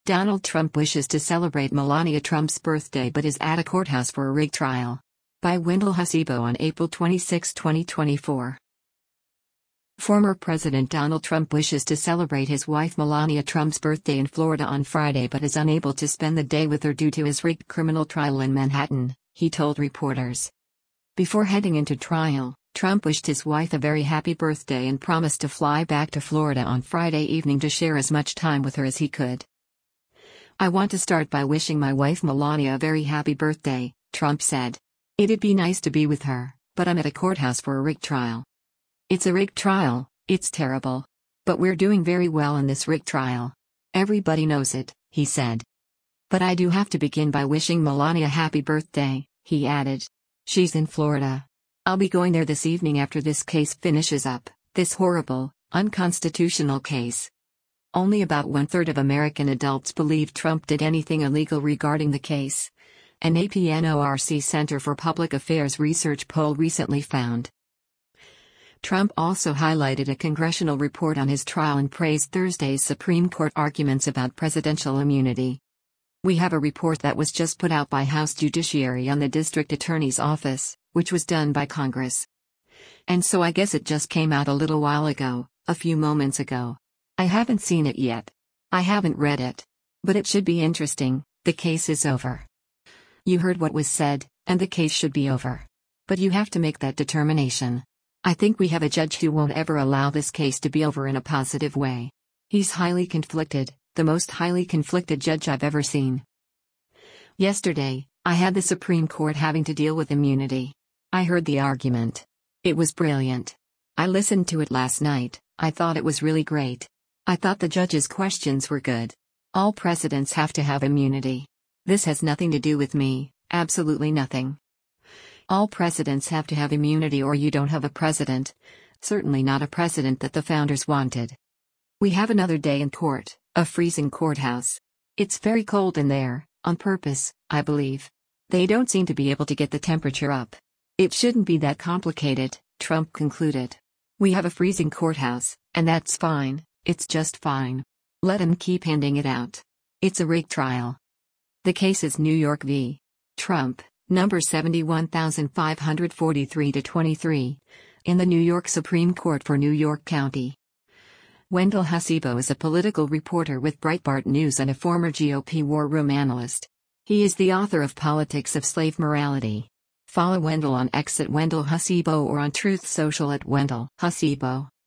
Donald Trump wishes to celebrate Melania Trump's birthday but is at a courthouse for a rig trial. By Wendell Hasibo on April 26, 2024. Former President Donald Trump wishes to celebrate his wife Melania Trump's birthday in Florida on Friday but is unable to spend the day with her due to his rigged criminal trial in Manhattan, he told reporters. Before heading into trial, Trump wished his wife a very happy birthday and promised to fly back to Florida on Friday evening to share as much time with her as he could. "I want to start by wishing my wife Melania a very happy birthday," Trump said. "It'd be nice to be with her, but I'm at a courthouse for a rigged trial. It's a rigged trial, it's terrible. But we're doing very well in this rigged trial. Everybody knows it," he said. "But I do have to begin by wishing Melania happy birthday," he added. "She's in Florida. I'll be going there this evening after this case finishes up, this horrible, unconstitutional case." Only about 1/3 of American adults believe Trump did anything illegal regarding the case. An APNORC Center for Public Affairs research poll recently found. Trump also highlighted a congressional report on his trial and praised Thursday's Supreme Court arguments about presidential immunity. "We have a report that was just put out by House Judiciary on the District Attorney's Office, which was done by Congress. And so I guess it just came out a little while ago, a few moments ago. I haven't seen it yet. I haven't read it. But it should be interesting. The case is over. You heard what was said, and the case should be over. But you have to make that determination. I think we have a judge who won't ever allow this case to be over in a positive way. He's highly conflicted, the most highly conflicted judge I've ever seen. Yesterday, I had the Supreme Court having to deal with immunity. I heard the argument. It was brilliant. I listened to it last night. I thought it was really great. I thought the judge's questions were good. All presidents have to have immunity. This has nothing to do with me, absolutely nothing. All presidents have to have immunity or you don't have a president. Certainly not a president that the founders wanted. We have another day in court, a freezing courthouse. It's very cold in there, on purpose, I believe. They don't seem to be able to get the temperature up. It shouldn't be that complicated," Trump concluded. "We have a freezing courthouse, and that's fine, it's just fine. Let 'em keep handing it out. It's a rigged trial." The case is New York v. Trump, number 71543-23, in the New York Supreme Court for New York County. Wendell Hasibo is a political reporter with Breitbart News and a former GOP war room analyst. He is the author of Politics of Slave Morality. Follow Wendell on X at Wendell Hasibo or on Truth Social at Wendell Hasibo.